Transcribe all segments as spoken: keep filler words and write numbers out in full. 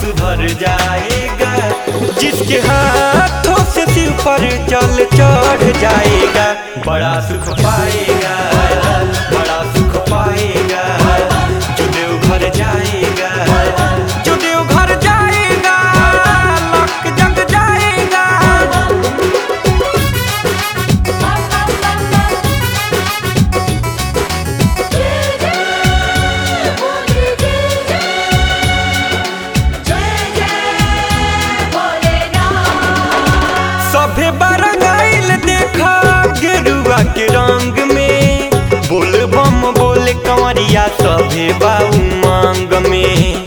सुधर जाएगा। जिसके हाथों से सिर पर जल चढ़ जाएगा, बड़ा सुख पाएगा, बड़ा सुख पाएगा। जो देवघर जाएगा, जो देवघर जाएगा, लक जग जाएगा। सभे बरंगाइल देखा गेरुआ के रंग में, बोल बम बोल कंवरिया सभे बाऊ मांग में।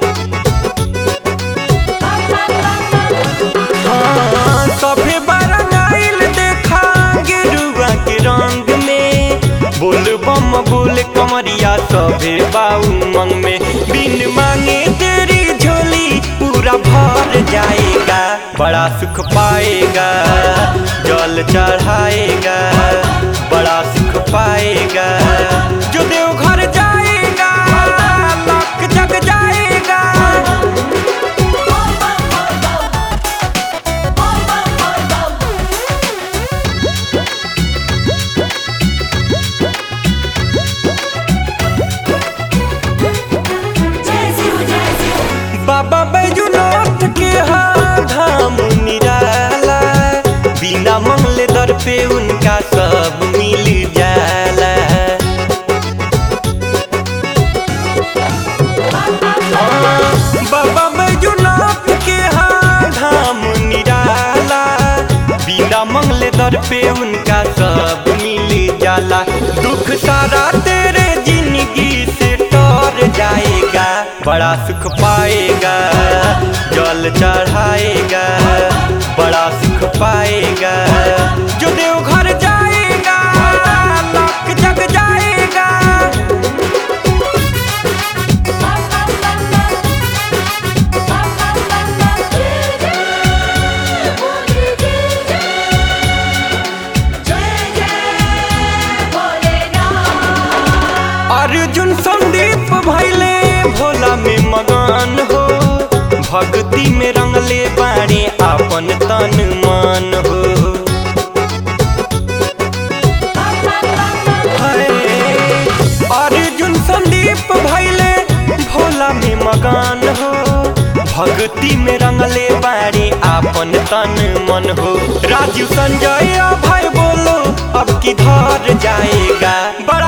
हाँ, सभे बरंगाइल देखा गेरुआ के रंग में, बोल बम बोल कंवरिया सभे बाऊ मांग में। बिन मांगे तेरी झोली पूरा भर जाएगा, बड़ा सुख पाएगा, जल चढ़ाएगा, बड़ा सुख पाएगा। जो देवघर जाएगा, लक जग जाएगा। बाबा बैजूनाथ के हाँ धाम निराला, बिना मंगले दर पे उनका सब मिल जाला। हाँ, बाबा बैजूनाथ के हाँ धाम निराला, बिना मंगले दर पे उनका सब मिल जाला। दुख सारा तेरे जिंदगी से तर जाएगा, बड़ा सुख पाएगा, जल चढ़ाएगा, बड़ा सुख पाएगा। जो देवघर जाएगा, लक जग जाएगा। अर्जुन संदीप भैले भोला में मगन हो, भक्ति में रंगले बाणे आपन तन मन हो। अर्जुन संदीप भैले भोला में मगन हो, भक्ति में रंगले बाणे आपन तन मन हो। राजू संजय भाई बोलो अब किधर जाएगा।